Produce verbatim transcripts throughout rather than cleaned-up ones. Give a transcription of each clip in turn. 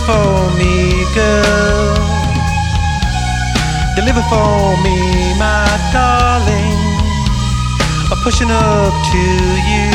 for me, girl. Deliver for me, my darling. I'm pushing up to you.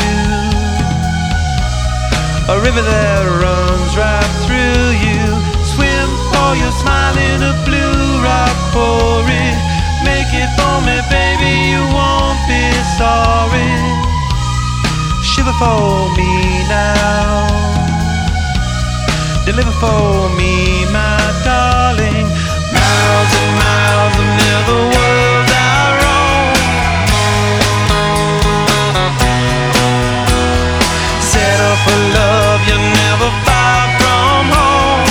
A river that runs right through you. Swim for your smile in a blue rock quarry. Make it for me, baby, you won't be sorry. Shiver for me now. Deliver for me, my darling. Miles and miles of never worlds I roam. Set up for love, you're never far from home.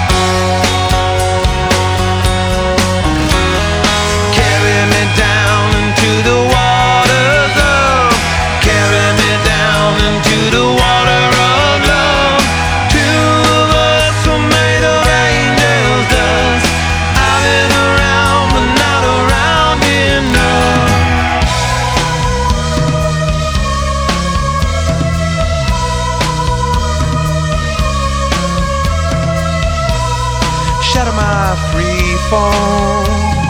Carry me down into the waters of, carry me down into the water of love. Two of us were made of angels' dust. I've been around but not around enough. Shatter my free fall.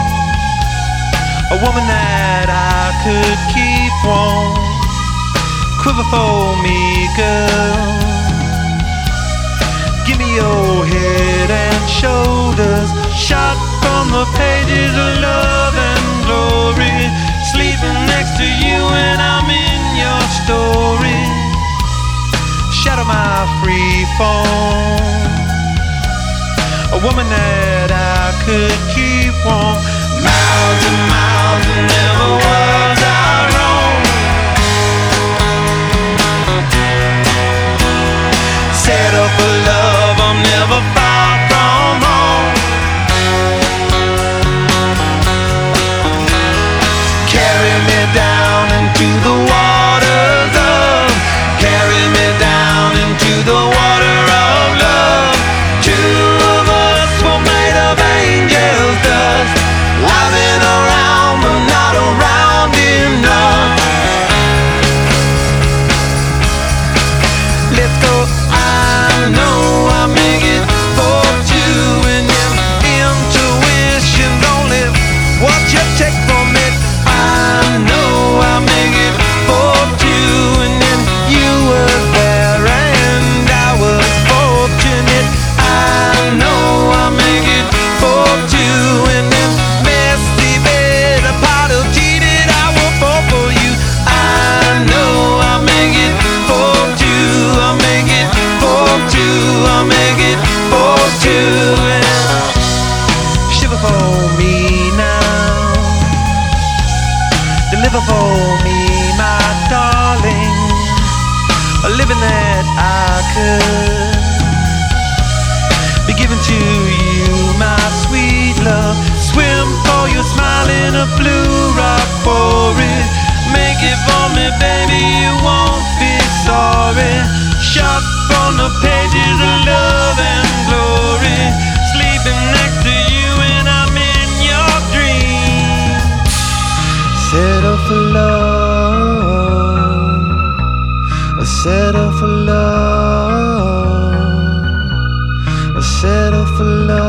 A woman that I could keep warm. Quiver for me, girl. Give me your head and shoulders. Shot from the pages of love and glory. Sleeping next to you and I'm in your story. Shatter my free fall. A woman that I could keep warm. Miles and miles and never worlds I roam. Set up for love, I'm never far from home. Carry me down into the waters of, carry me down into the water of love. Two of us were made of angels' dust. I've been around but not around enough. Let's go. I know I make it for two, and your intuition's only what you take from it. I know I make it for two, and then you were there and I was fortunate. I know I make it for two, and then messy bed, a pot of tea that I will fall for you. I know I make it for two, I make it for two, I make it for two. And shiver for me now. Deliver for me, my darling. A living that I could be given to you, my sweet love. Swim for your smile in a blue rock quarry. Make it for me, baby, you won't be sorry. Shot from the pages of love and glory. Sleeping next to you and I'm in your dreams. Settle for love. Settle for love. Settle for love.